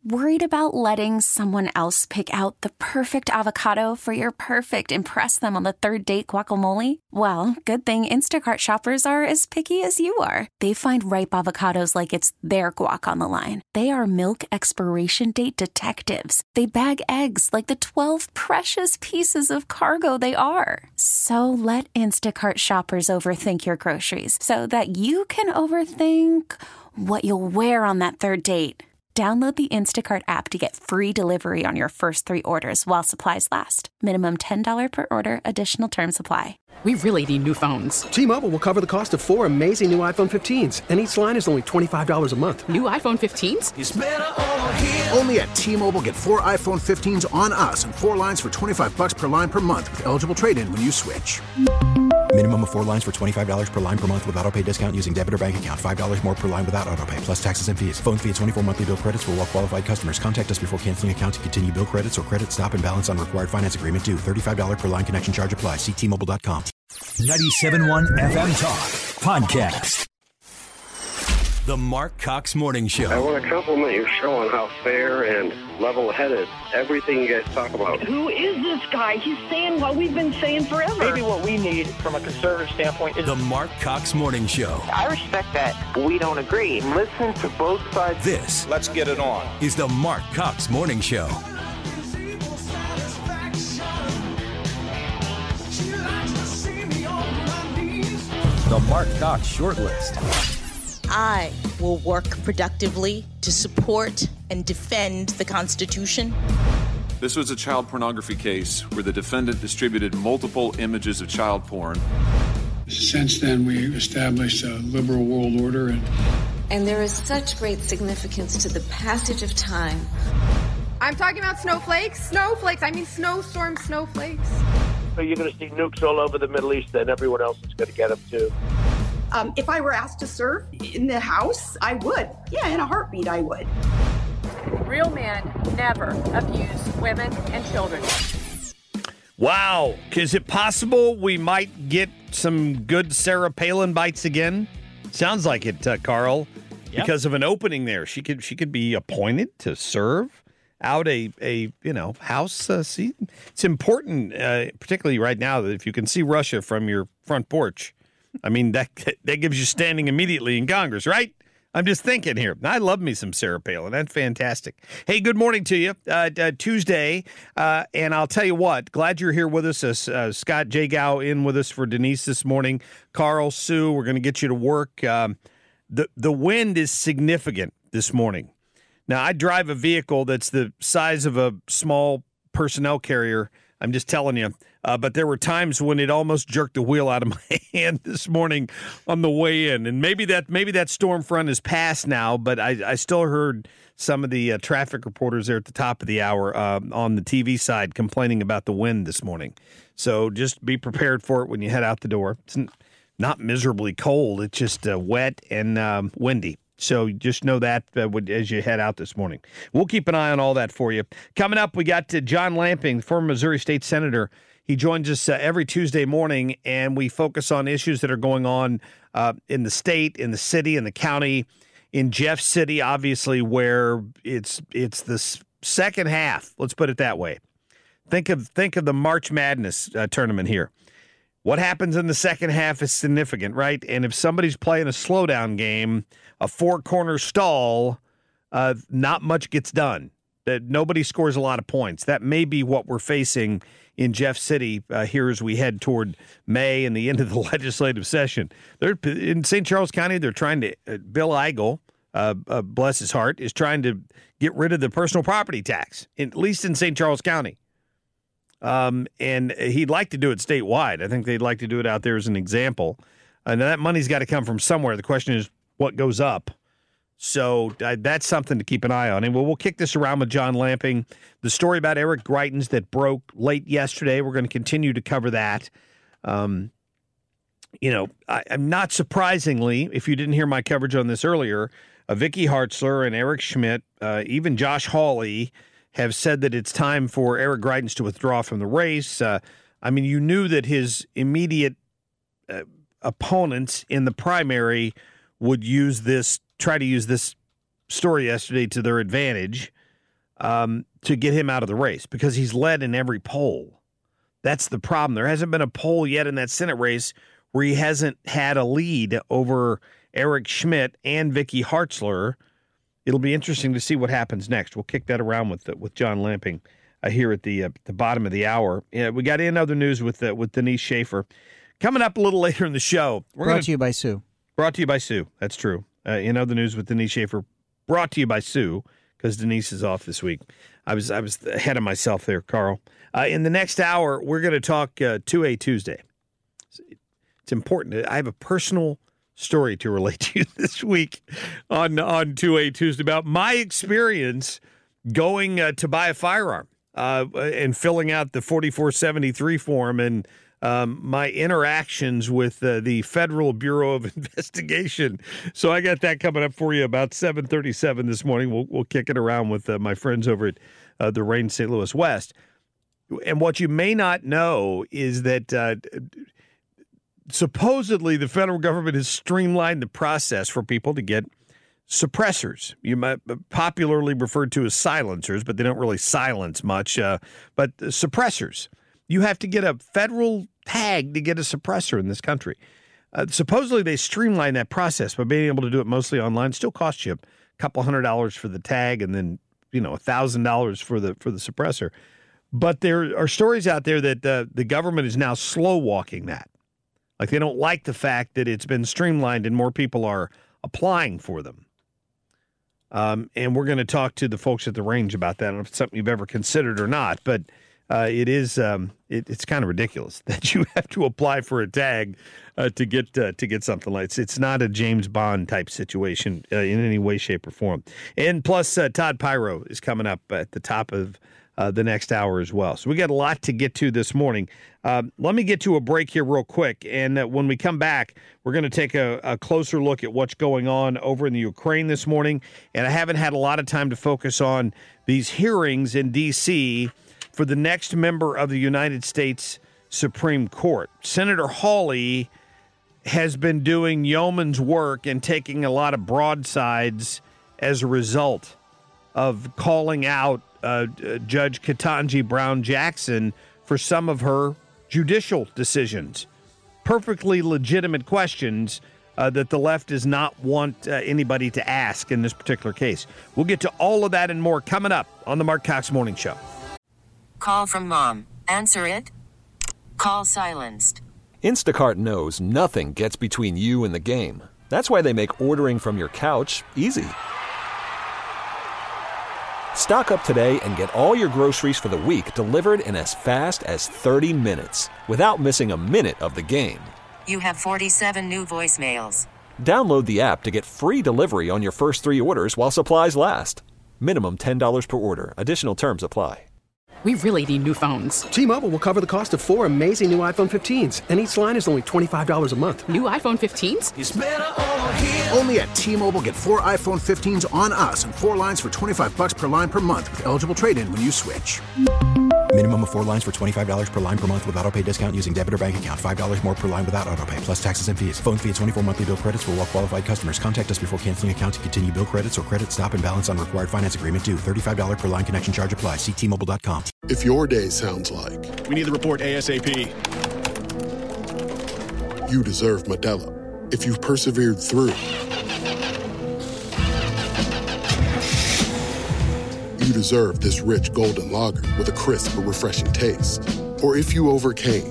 Worried about letting someone else pick out the perfect avocado for your perfect impress them on the third date guacamole? Well, good thing Instacart shoppers are as picky as you are. They find ripe avocados like it's their guac on the line. They are milk expiration date detectives. They bag eggs like the 12 precious pieces of cargo they are. So let Instacart shoppers overthink your groceries so that you can overthink what you'll wear on that third date. Download the Instacart app to get free delivery on your first 3 orders while supplies last. Minimum $10 per order. Additional terms apply. We really need new phones. T-Mobile will cover the cost of 4 amazing new iPhone 15s, and each line is only $25 a month. New iPhone 15s? It's better over here. Only at T-Mobile, get 4 iPhone 15s on us and 4 lines for $25 per line per month with eligible trade-in when you switch. Minimum of 4 lines for $25 per line per month with autopay discount using debit or bank account. $5 more per line without autopay, plus taxes and fees. Phone fee at 24 monthly bill credits for well-qualified customers. Contact us before canceling account to continue bill credits or credit stop and balance on required finance agreement due. $35 per line connection charge applies. See T-Mobile.com. 97.1 FM Talk Podcast. The Mark Cox Morning Show. I want to compliment your show on how fair and level-headed everything you guys talk about. Who is this guy? He's saying what we've been saying forever. Maybe what we need from a conservative standpoint is the Mark Cox Morning Show. I respect that. We don't agree. Listen to both sides. This, let's get it on, is the Mark Cox Morning Show. The Mark Cox Shortlist. I will work productively to support and defend the Constitution. This was a child pornography case where the defendant distributed multiple images of child porn. Since then, we established a liberal world order. And there is such great significance to the passage of time. I'm talking about snowflakes. Snowflakes. I mean snowstorm snowflakes. So you're going to see nukes all over the Middle East, and everyone else is going to get them too. If I were asked to serve in the House, I would. Yeah, in a heartbeat, I would. Real men never abuse women and children. Wow. Is it possible we might get some good Sarah Palin bites again? Sounds like it, Carl. Yep. Because of an opening there. She could be appointed to serve out a House seat. It's important, particularly right now, that if you can see Russia from your front porch. I mean, that gives you standing immediately in Congress, right? I'm just thinking here. I love me some Sarah Palin. That's fantastic. Hey, good morning to you. Tuesday, and I'll tell you what, glad you're here with us. Scott Jagow in with us for Denise this morning. Carl, Sue, we're going to get you to work. The wind is significant this morning. Now, I drive a vehicle that's the size of a small personnel carrier. I'm just telling you. But there were times when it almost jerked the wheel out of my hand this morning on the way in. And maybe that storm front is past now, but I still heard some of the traffic reporters there at the top of the hour on the TV side complaining about the wind this morning. So just be prepared for it when you head out the door. It's not miserably cold. It's just wet and windy. So just know that as you head out this morning. We'll keep an eye on all that for you. Coming up, we got John Lamping, former Missouri State Senator. He joins us every Tuesday morning, and we focus on issues that are going on in the state, in the city, in the county, in Jeff City, obviously, where it's the second half. Let's put it that way. Think of the March Madness tournament here. What happens in the second half is significant, right? And if somebody's playing a slowdown game, a four-corner stall, not much gets done. Nobody scores a lot of points. That may be what we're facing in Jeff City here as we head toward May and the end of the legislative session. In St. Charles County, they're trying to Bill Eigel, bless his heart, is trying to get rid of the personal property tax, at least in St. Charles County. And he'd like to do it statewide. I think they'd like to do it out there as an example. Now, that money's got to come from somewhere. The question is what goes up. So that's something to keep an eye on. And we'll kick this around with John Lamping. The story about Eric Greitens that broke late yesterday, we're going to continue to cover that. I'm not surprisingly, if you didn't hear my coverage on this earlier, Vicky Hartzler and Eric Schmidt, even Josh Hawley, have said that it's time for Eric Greitens to withdraw from the race. You knew that his immediate opponents in the primary would try to use this story yesterday to their advantage. to get him out of the race because he's led in every poll. That's the problem. There hasn't been a poll yet in that Senate race where he hasn't had a lead over Eric Schmidt and Vicky Hartzler. It'll be interesting to see what happens next. We'll kick that around with John Lamping here at the bottom of the hour. We got in other news with Denise Schaefer. Coming up a little later in the show. Brought to you by Sue. Brought to you by Sue. That's true. In other news with Denise Schaefer. Brought to you by Sue because Denise is off this week. I was ahead of myself there, Carl. In the next hour, we're going to talk 2A Tuesday. It's important. I have a personal story to relate to you this week on 2A Tuesday about my experience going to buy a firearm and filling out the 4473 form and my interactions with the Federal Bureau of Investigation. So I got that coming up for you about 7:37 this morning. We'll kick it around with my friends over at the Reign St. Louis West. And what you may not know is that supposedly the federal government has streamlined the process for people to get suppressors. You might popularly referred to as silencers, but they don't really silence much. But suppressors. You have to get a federal tag to get a suppressor in this country. Supposedly they streamlined that process by being able to do it mostly online. Still costs you a couple $100 for the tag and then, $1,000 for the suppressor. But there are stories out there that the government is now slow walking that. Like they don't like the fact that it's been streamlined and more people are applying for them. And we're going to talk to the folks at the range about that. I don't know if it's something you've ever considered or not, but it is it's kind of ridiculous that you have to apply for a tag to get something like this. It's not a James Bond type situation in any way, shape, or form. And plus, Todd Pyro is coming up at the top of the next hour as well. So we got a lot to get to this morning. Let me get to a break here real quick. And when we come back, we're going to take a closer look at what's going on over in the Ukraine this morning. And I haven't had a lot of time to focus on these hearings in D.C. for the next member of the United States Supreme Court. Senator Hawley has been doing yeoman's work and taking a lot of broadsides as a result of calling out Judge Ketanji Brown Jackson for some of her judicial decisions. Perfectly legitimate questions that the left does not want anybody to ask in this particular case. We'll get to all of that and more coming up on the Mark Cox Morning Show. Call from mom. Answer it. Call silenced. Instacart knows nothing gets between you and the game. That's why they make ordering from your couch easy. Stock up today and get all your groceries for the week delivered in as fast as 30 minutes without missing a minute of the game. You have 47 new voicemails. Download the app to get free delivery on your first 3 orders while supplies last. Minimum $10 per order. Additional terms apply. We really need new phones. T-Mobile will cover the cost of 4 amazing new iPhone 15s, and each line is only $25 a month. New iPhone 15s? It's better over here. Only at T-Mobile, get 4 iPhone 15s on us and 4 lines for $25 per line per month with eligible trade-in when you switch. Minimum of 4 lines for $25 per line per month with autopay discount using debit or bank account. $5 more per line without autopay, plus taxes and fees. Phone fee at 24 monthly bill credits for well-qualified customers. Contact us before canceling account to continue bill credits or credit stop and balance on required finance agreement due. $35 per line connection charge applies. See T-Mobile.com. If your day sounds like... We need the report ASAP. You deserve Modelo. If you've persevered through... You deserve this rich golden lager with a crisp but refreshing taste. Or if you overcame.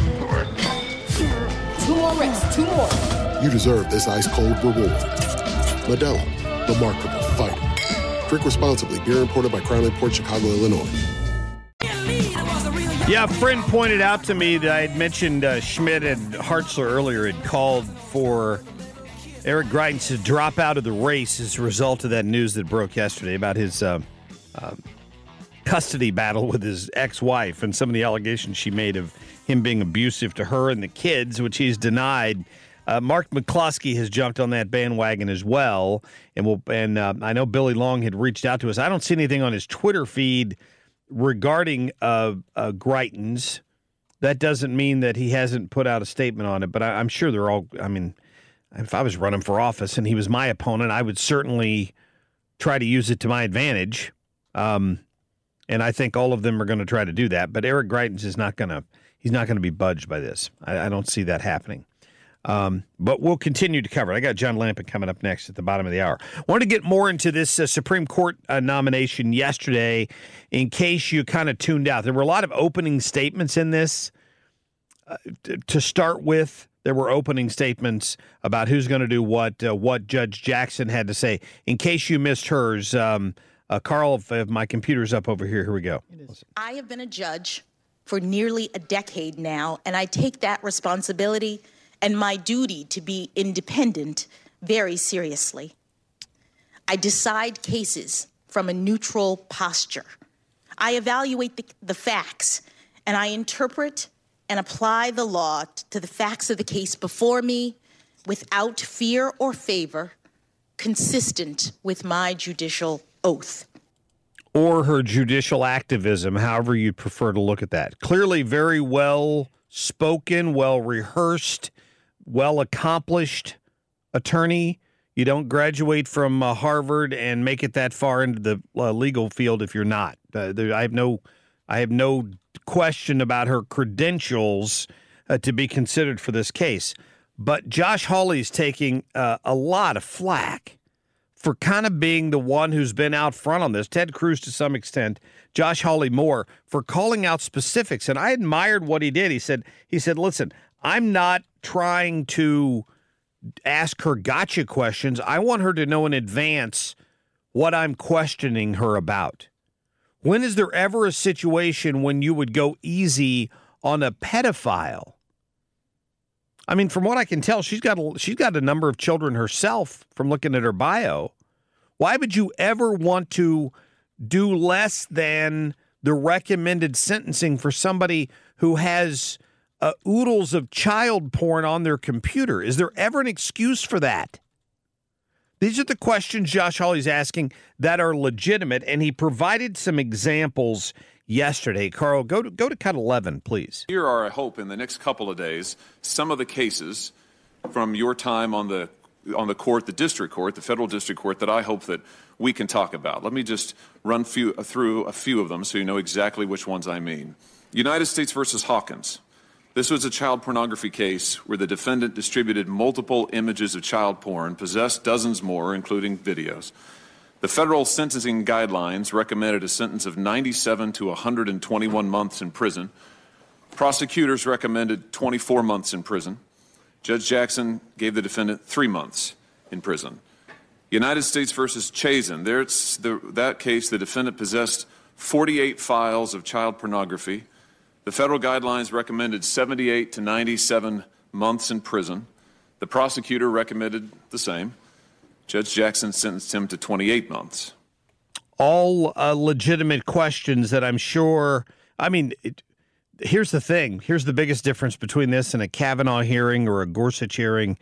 2 more reps, 2 more. You deserve this ice-cold reward. Modelo, the Markable Fighter. Drink responsibly. Beer imported by Crown Port Chicago, Illinois. Yeah, a friend pointed out to me that I had mentioned Schmidt and Hartzler earlier had called for Eric Greitens to drop out of the race as a result of that news that broke yesterday about his custody battle with his ex-wife and some of the allegations she made of him being abusive to her and the kids, which he's denied. Mark McCloskey has jumped on that bandwagon as well, and I know Billy Long had reached out to us. I don't see anything on his Twitter feed regarding Greitens. That doesn't mean that he hasn't put out a statement on it, but I'm sure they're all, I mean, if I was running for office and he was my opponent, I would certainly try to use it to my advantage. And I think all of them are going to try to do that. But Eric Greitens is not going to be budged by this. I don't see that happening. But we'll continue to cover it. I got John Lampin coming up next at the bottom of the hour. I want to get more into this Supreme Court nomination yesterday in case you kind of tuned out. There were a lot of opening statements in this. To start with, there were opening statements about who's going to do what Judge Jackson had to say. In case you missed hers, Carl, if my computer's up over here, here we go. I have been a judge for nearly a decade now, and I take that responsibility and my duty to be independent very seriously. I decide cases from a neutral posture. I evaluate the facts, and I interpret and apply the law to the facts of the case before me without fear or favor, consistent with my judicial oath. Or her judicial activism, however you prefer to look at that. Clearly very well spoken, well rehearsed, well accomplished attorney. You don't graduate from Harvard and make it that far into the legal field if you're not. I have no question about her credentials to be considered for this case. But Josh Hawley's taking a lot of flack for kind of being the one who's been out front on this. Ted Cruz to some extent, Josh Hawley more, for calling out specifics. And I admired what he did. He said, listen, I'm not trying to ask her gotcha questions. I want her to know in advance what I'm questioning her about. When is there ever a situation when you would go easy on a pedophile? I mean, from what I can tell, she's got a number of children herself from looking at her bio. Why would you ever want to do less than the recommended sentencing for somebody who has oodles of child porn on their computer? Is there ever an excuse for that? These are the questions Josh Hawley's asking that are legitimate, and he provided some examples yesterday. Carl, go to cut 11, please. Here are, I hope, in the next couple of days, some of the cases from your time on the court, the district court, the federal district court, that I hope that we can talk about. Let me just run through a few of them so you know exactly which ones I mean. United States versus Hawkins. This was a child pornography case where the defendant distributed multiple images of child porn, possessed dozens more, including videos. The federal sentencing guidelines recommended a sentence of 97 to 121 months in prison. Prosecutors recommended 24 months in prison. Judge Jackson gave the defendant 3 months in prison. United States versus Chazen. That case, the defendant possessed 48 files of child pornography. The federal guidelines recommended 78 to 97 months in prison. The prosecutor recommended the same. Judge Jackson sentenced him to 28 months. All legitimate questions that I'm sure, here's the thing. Here's the biggest difference between this and a Kavanaugh hearing or a Gorsuch hearing.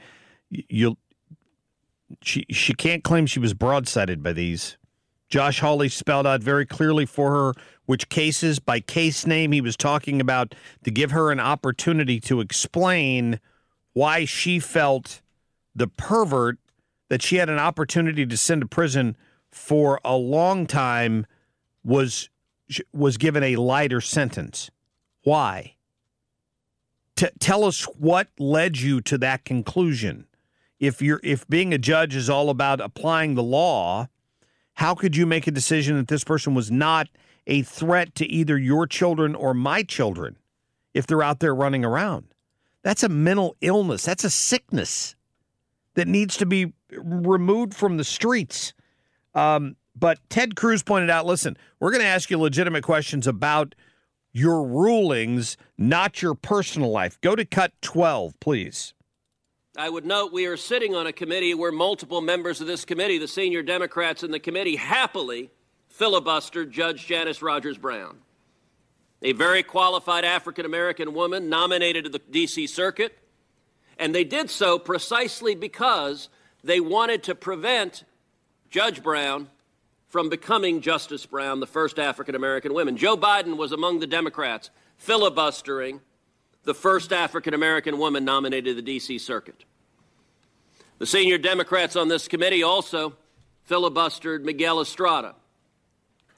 She can't claim she was broadsided by these. Josh Hawley spelled out very clearly for her which cases by case name he was talking about to give her an opportunity to explain why she felt the pervert that she had an opportunity to send to prison for a long time was given a lighter sentence. Why? Tell us what led you to that conclusion. If being a judge is all about applying the law, how could you make a decision that this person was not a threat to either your children or my children if they're out there running around? That's a mental illness. That's a sickness that needs to be removed from the streets. But Ted Cruz pointed out, listen, we're going to ask you legitimate questions about your rulings, not your personal life. Go to cut 12, please. I would note we are sitting on a committee where multiple members of this committee, the senior Democrats in the committee, happily filibustered Judge Janice Rogers Brown, a very qualified African-American woman nominated to the D.C. Circuit, and they did so precisely because they wanted to prevent Judge Brown from becoming Justice Brown, the first African-American woman. Joe Biden was among the Democrats filibustering the first African-American woman nominated to the D.C. Circuit. The senior Democrats on this committee also filibustered Miguel Estrada,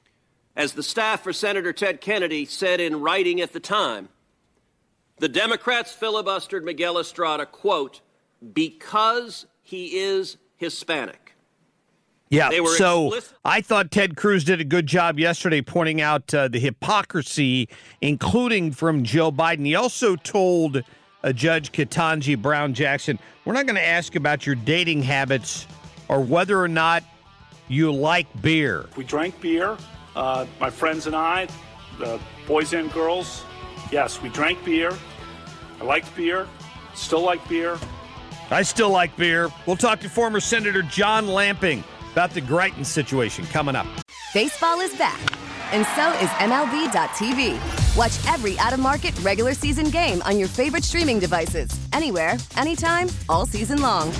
As the staff for Senator Ted Kennedy said in writing at the time, the Democrats filibustered Miguel Estrada, quote, because he is Hispanic. Yeah, so I thought Ted Cruz did a good job yesterday pointing out the hypocrisy, including from Joe Biden. He also told Judge Ketanji Brown Jackson, we're not going to ask about your dating habits or whether or not you like beer. We drank beer, my friends and I, the boys and girls. Yes, we drank beer. I liked beer, still like beer. I still like beer. We'll talk to former Senator John Lamping about the Greitens situation coming up. Baseball is back, and so is MLB.tv. Watch every out-of-market regular season game on your favorite streaming devices, anywhere, anytime, all season long.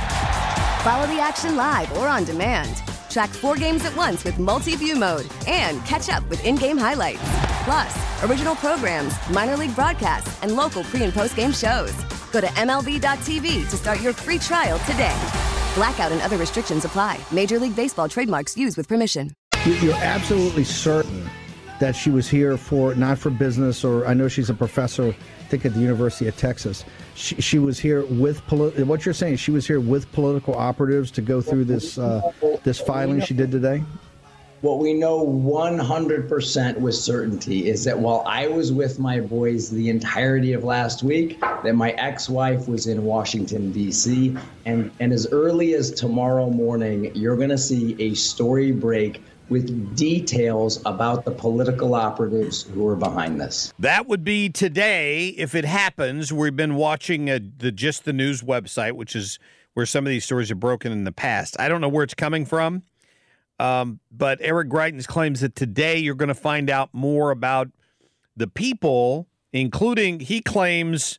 Follow the action live or on demand. Track 4 games at once with multi-view mode and catch up with in-game highlights. Plus, original programs, minor league broadcasts, and local pre- and post-game shows. Go to MLB.tv to start your free trial today. Blackout and other restrictions apply. Major League Baseball trademarks used with permission. You're absolutely certain that she was here not for business, or I know she's a professor, I think at the University of Texas. She was here with what you're saying. She was here with political operatives to go through this filing she did today. What we know 100% with certainty is that while I was with my boys the entirety of last week, that my ex-wife was in Washington, D.C., and as early as tomorrow morning, you're going to see a story break with details about the political operatives who are behind this. That would be today if it happens. We've been watching the Just the News website, which is where some of these stories are broken in the past. I don't know where it's coming from. But Eric Greitens claims that today you're going to find out more about the people, including, he claims,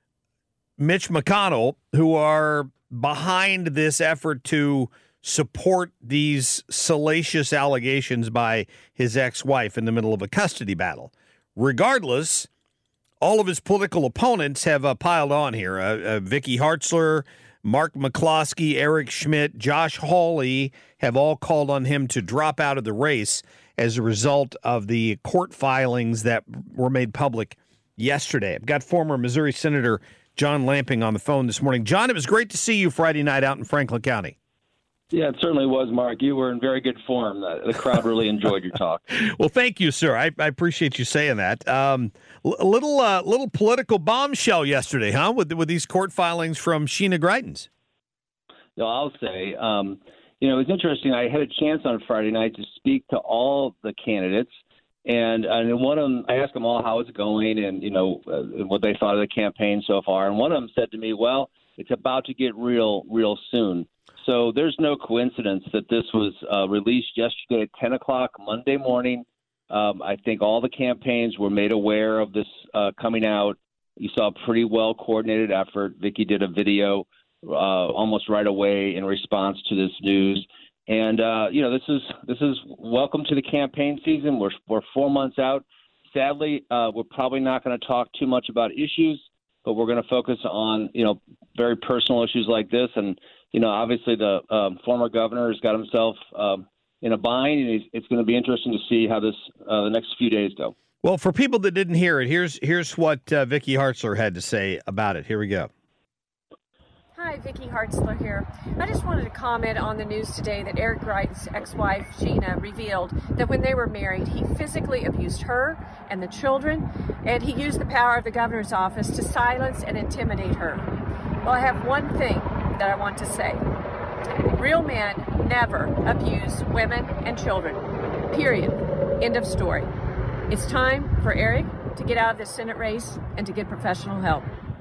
Mitch McConnell, who are behind this effort to support these salacious allegations by his ex-wife in the middle of a custody battle. Regardless, all of his political opponents have piled on here. Vicky Hartzler, Mark McCloskey, Eric Schmidt, Josh Hawley have all called on him to drop out of the race as a result of the court filings that were made public yesterday. I've got former Missouri Senator John Lamping on the phone this morning. John, it was great to see you Friday night out in Franklin County. Yeah, it certainly was, Mark. You were in very good form. The crowd really enjoyed your talk. Well, thank you, sir. I appreciate you saying that. A little political bombshell yesterday, huh? With these court filings from Sheena Greitens. No, I'll say, it was interesting. I had a chance on Friday night to speak to all the candidates, and one of them, I asked them all how it's going and what they thought of the campaign so far. And one of them said to me, "Well, it's about to get real soon." So there's no coincidence that this was released yesterday at 10 o'clock Monday morning. I think all the campaigns were made aware of this coming out. You saw a pretty well-coordinated effort. Vicky did a video almost right away in response to this news. And, this is welcome to the campaign season. We're 4 months out. Sadly, we're probably not going to talk too muit's about issues, but we're going to focus on, very personal issues like this. And, obviously the former governor has got himself in a bind, and it's going to be interesting to see how this the next few days go. Well, for people that didn't hear it, here's what Vicky Hartzler had to say about it. Here we go. Hi, Vicky Hartzler here. I just wanted to comment on the news today that Eric Greitens' ex-wife, Sheena, revealed that when they were married, he physically abused her and the children, and he used the power of the governor's office to silence and intimidate her. Well, I have one thing that I want to say. Real men never abuse women and children. Period. End of story. It's time for Eric to get out of this Senate race and to get professional help.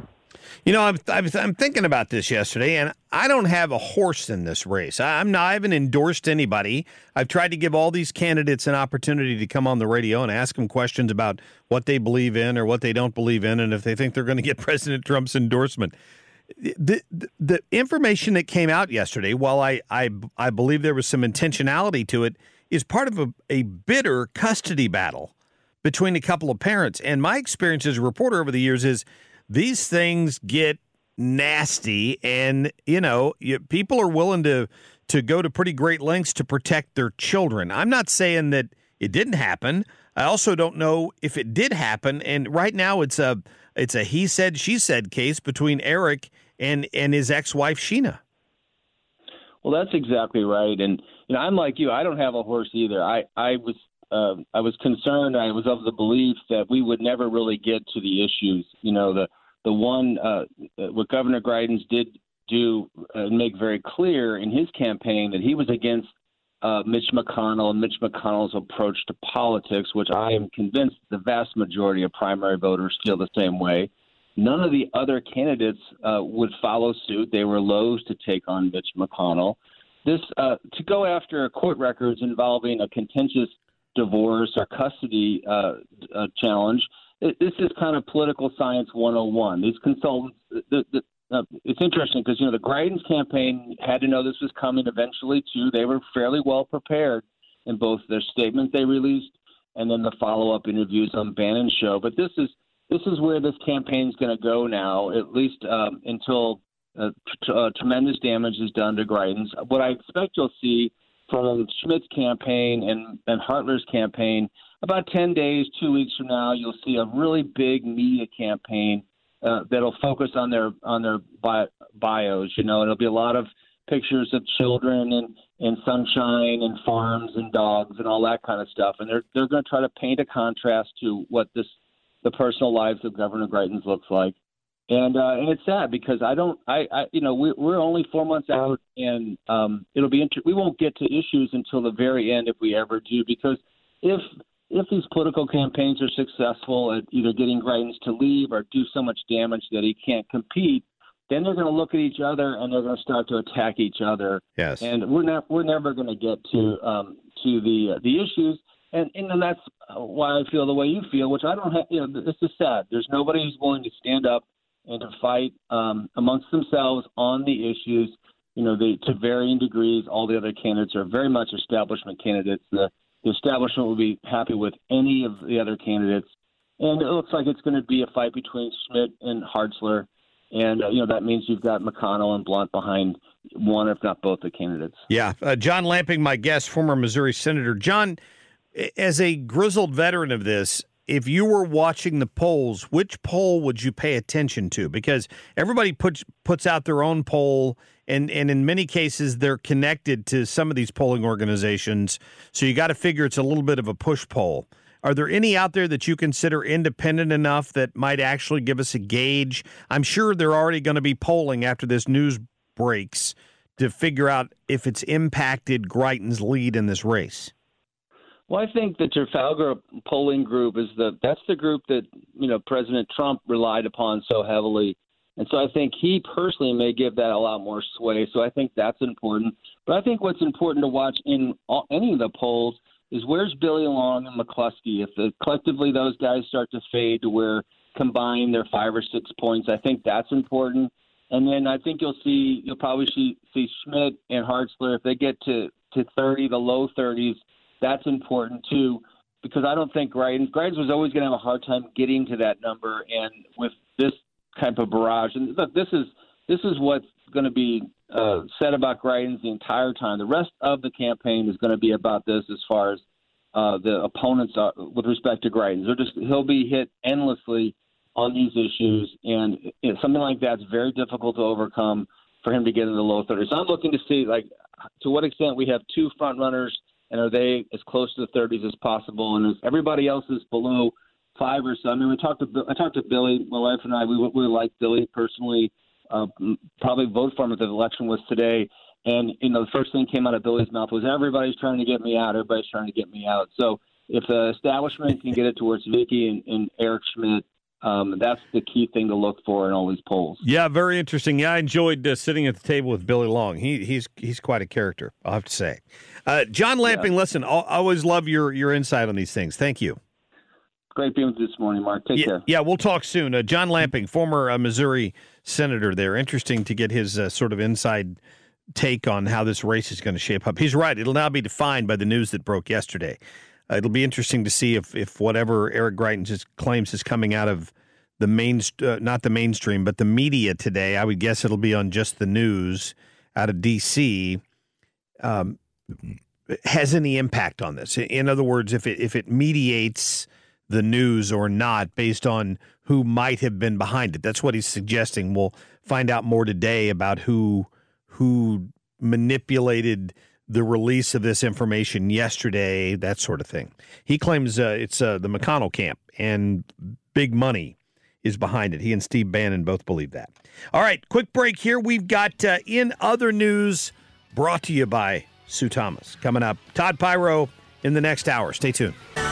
I'm thinking about this yesterday, and I don't have a horse in this race. I haven't endorsed anybody. I've tried to give all these candidates an opportunity to come on the radio and ask them questions about what they believe in or what they don't believe in, and if they think they're going to get President Trump's endorsement. The information that came out yesterday, while I believe there was some intentionality to it, is part of a bitter custody battle between a couple of parents. And my experience as a reporter over the years is these things get nasty, and people are willing to go to pretty great lengths to protect their children. I'm not saying that it didn't happen. I also don't know if it did happen. And right now it's a he said, she said case between Eric and his ex-wife, Sheena. Well, that's exactly right. And, I'm like you. I don't have a horse either. I was concerned. I was of the belief that we would never really get to the issues. The one what Governor Greitens did do make very clear in his campaign that he was against Mitch McConnell and Mitch McConnell's approach to politics, which I am convinced the vast majority of primary voters feel the same way. None of the other candidates would follow suit. They were loath to take on Mitch McConnell. This to go after court records involving a contentious divorce or custody challenge. This is kind of political science 101. These consultants, it's interesting because, the Greitens campaign had to know this was coming eventually, too. They were fairly well prepared in both their statement they released and then the follow-up interviews on Bannon's show. But this is where this campaign is going to go now, at least until tremendous damage is done to Greitens. What I expect you'll see from Schmidt's campaign and Hartler's campaign, about 10 days, 2 weeks from now, you'll see a really big media campaign that'll focus on their bios. It'll be a lot of pictures of children and sunshine and farms and dogs and all that kind of stuff. And they're going to try to paint a contrast to what the personal lives of Governor Greitens looks like. And it's sad because we're only 4 months out, and it'll be we won't get to issues until the very end if we ever do, because if these political campaigns are successful at either getting Greitens to leave or do so much damage that he can't compete, then they're going to look at each other and they're going to start to attack each other. Yes, and we're never going to get to the issues. And that's why I feel the way you feel, which I don't have. This is sad. There's nobody who's willing to stand up and to fight amongst themselves on the issues. To varying degrees, all the other candidates are very much establishment candidates. The establishment will be happy with any of the other candidates. And it looks like it's going to be a fight between Schmidt and Hartzler. And, that means you've got McConnell and Blunt behind one, if not both, the candidates. Yeah. John Lamping, my guest, former Missouri Senator. John, as a grizzled veteran of this, if you were watching the polls, which poll would you pay attention to? Because everybody puts out their own poll, and in many cases they're connected to some of these polling organizations. So you got to figure it's a little bit of a push poll. Are there any out there that you consider independent enough that might actually give us a gauge? I'm sure they're already going to be polling after this news breaks to figure out if it's impacted Greitens' lead in this race. Well, I think the Trafalgar polling group that's the group that, President Trump relied upon so heavily. And so I think he personally may give that a lot more sway. So I think that's important. But I think what's important to watch in any of the polls is where's Billy Long and McCluskey. If collectively those guys start to fade to where combined they're 5 or 6 points, I think that's important. And then I think you'll probably see Schmidt and Hartzler. If they get to 30, the low 30s, that's important too, because I don't think Greitens was always going to have a hard time getting to that number. And with this type of barrage, and look, this is what's going to be said about Greitens the entire time. The rest of the campaign is going to be about this as far as the opponents are with respect to Greitens. He'll be hit endlessly on these issues, and something like that's very difficult to overcome for him to get in the low 30s. So I'm looking to see to what extent we have two front runners. And are they as close to the 30s as possible? And is everybody else is below 5 or so? I mean, I talked to Billy, my wife and I. We like Billy personally. Probably vote for him if the election was today. And the first thing came out of Billy's mouth was, "Everybody's trying to get me out. Everybody's trying to get me out." So if the establishment can get it towards Vicky and Eric Schmidt, that's the key thing to look for in all these polls. Yeah, very interesting. Yeah, I enjoyed sitting at the table with Billy Long. He's quite a character, I'll have to say. John Lamping, listen, I always love your insight on these things. Thank you. Great being with you this morning, Mark. Take care. Yeah, we'll talk soon. John Lamping, former Missouri senator there. Interesting to get his sort of inside take on how this race is going to shape up. He's right. It'll now be defined by the news that broke yesterday. It'll be interesting to see if whatever Eric Greitens claims is coming out of the not the mainstream, but the media today. I would guess it'll be on just the news out of D.C. has any impact on this. In other words, if it mediates the news or not based on who might have been behind it. That's what he's suggesting. We'll find out more today about who manipulated the release of this information yesterday, that sort of thing. He claims it's the McConnell camp and big money is behind it. He and Steve Bannon both believe that. All right, quick break here. We've got In Other News brought to you by Sue Thomas. Coming up, Todd Pyro in the next hour. Stay tuned.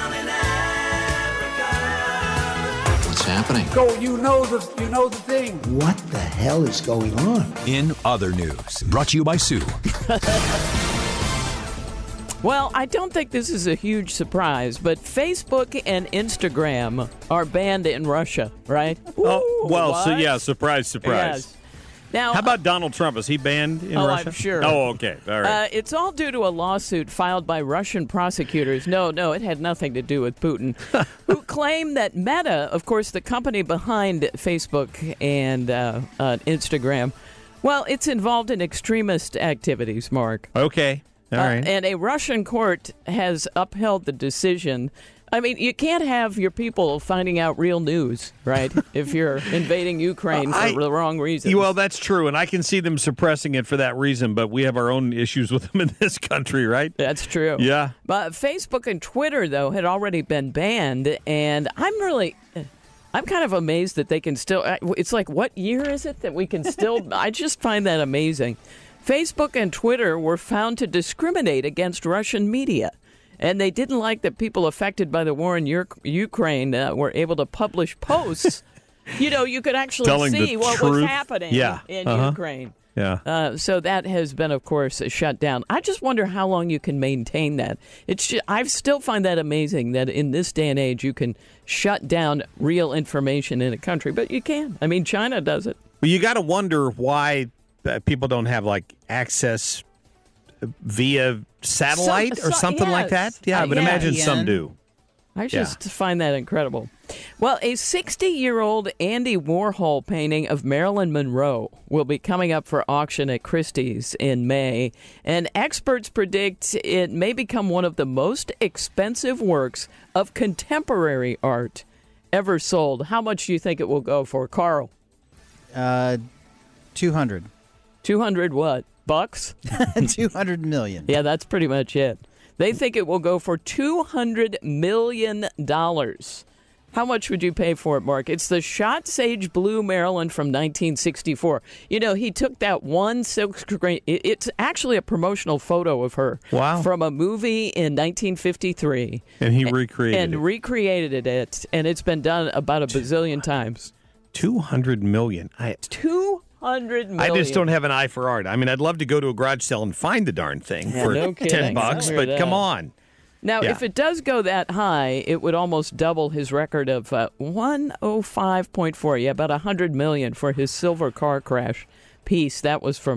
What's happening? Go, you know the thing. What the hell is going on? In Other News, brought to you by Sue. Well, I don't think this is a huge surprise, but Facebook and Instagram are banned in Russia, right? Oh, well, what? so yeah, surprise. Yes. Now, how about Donald Trump? Is he banned in Russia? I'm sure. Oh, okay. All right. It's all due to a lawsuit filed by Russian prosecutors. No, it had nothing to do with Putin, who claim that Meta, of course, the company behind Facebook and Instagram, well, it's involved in extremist activities, Mark. Okay. All right. And a Russian court has upheld the decision. I mean, you can't have your people finding out real news, right, if you're invading Ukraine for the wrong reasons. Well, that's true, and I can see them suppressing it for that reason, but we have our own issues with them in this country, right? That's true. Yeah. But Facebook and Twitter, though, had already been banned, and I'm kind of amazed that they can still – it's like, what year is it that we can still – I just find that amazing. Facebook and Twitter were found to discriminate against Russian media. And they didn't like that people affected by the war in Ukraine were able to publish posts. You could actually see what was happening in Ukraine. Yeah. So that has been, of course, shut down. I just wonder how long you can maintain that. I still find that amazing that in this day and age you can shut down real information in a country. But you can. I mean, China does it. Well, you got to wonder why people don't have, access via satellite or something like that. Yeah, I would imagine some do. I just find that incredible. Well, a 60-year-old Andy Warhol painting of Marilyn Monroe will be coming up for auction at Christie's in May, and experts predict it may become one of the most expensive works of contemporary art ever sold. How much do you think it will go for, Carl? 200. 200 what? Bucks? 200 million. Yeah, that's pretty much it. They think it will go for $200 million. How much would you pay for it, Mark? It's the Shot Sage Blue Marilyn from 1964. He took that one silk screen. It's actually a promotional photo of her from a movie in 1953. And he recreated it. And it's been done about a bazillion times. 200 million. 200 million. I just don't have an eye for art. I mean, I'd love to go to a garage sale and find the darn thing for $10, but come on. Now, if it does go that high, it would almost double his record of 105.4. Yeah, about 100 million for his silver car crash piece. That was from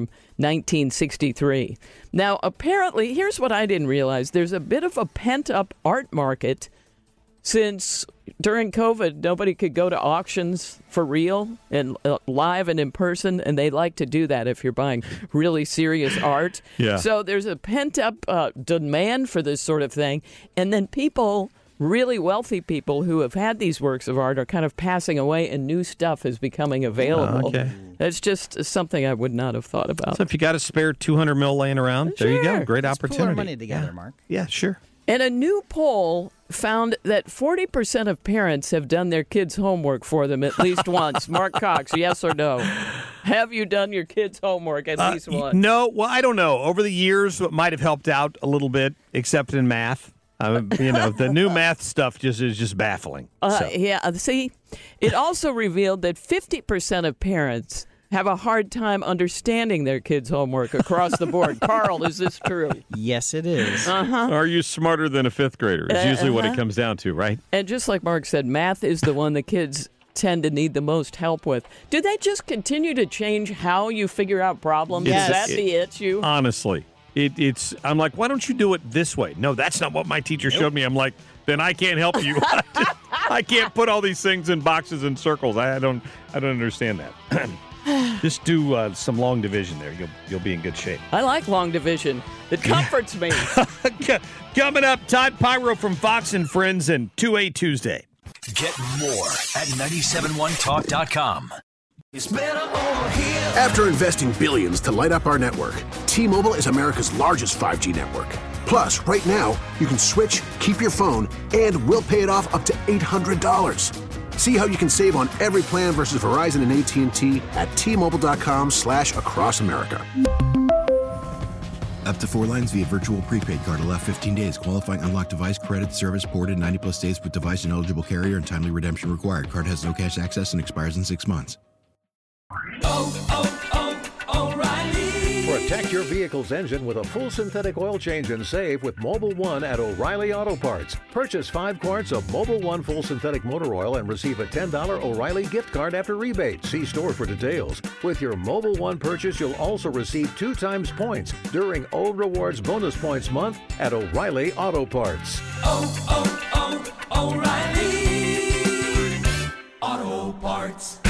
1963. Now, apparently, here's what I didn't realize. There's a bit of a pent-up art market since during COVID, nobody could go to auctions for real and live and in person, and they like to do that if you're buying really serious art. Yeah. So there's a pent-up demand for this sort of thing, and then really wealthy people who have had these works of art are kind of passing away, and new stuff is becoming available. Okay. That's just something I would not have thought about. So if you got a spare 200 mil laying around, there you go. Great opportunity. Pull our money together, Mark. Yeah, sure. And a new poll found that 40% of parents have done their kids' homework for them at least once. Mark Cox, yes or no? Have you done your kids' homework at least once? No. Well, I don't know. Over the years, it might have helped out a little bit, except in math. The new math stuff is just baffling. Yeah. See, it also revealed that 50% of parents have a hard time understanding their kids' homework across the board. Carl, is this true? Yes, it is. Are you smarter than a fifth grader? It's usually what it comes down to, right? And just like Mark said, math is the one the kids tend to need the most help with. Do they just continue to change how you figure out problems? Yes. Is that the issue? Honestly, I'm like, why don't you do it this way? No, that's not what my teacher showed me. I'm like, then I can't help you. I can't put all these things in boxes and circles. I don't understand that. Just do some long division there. You'll be in good shape. I like long division. It comforts me. Coming up, Todd Pyro from Fox and Friends and 2A Tuesday. Get more at 971talk.com. After investing billions to light up our network, T-Mobile is America's largest 5G network. Plus, right now, you can switch, keep your phone, and we'll pay it off up to $800. See how you can save on every plan versus Verizon and AT&T at T-Mobile.com/across America. Up to 4 lines via virtual prepaid card. Allow 15 days. Qualifying unlocked device credit service ported 90-plus days with device and eligible carrier and timely redemption required. Card has no cash access and expires in 6 months. Protect your vehicle's engine with a full synthetic oil change and save with Mobil 1 at O'Reilly Auto Parts. Purchase 5 quarts of Mobil 1 full synthetic motor oil and receive a $10 O'Reilly gift card after rebate. See store for details. With your Mobil 1 purchase, you'll also receive 2 times points during O Rewards Bonus Points Month at O'Reilly Auto Parts. O'Reilly Auto Parts.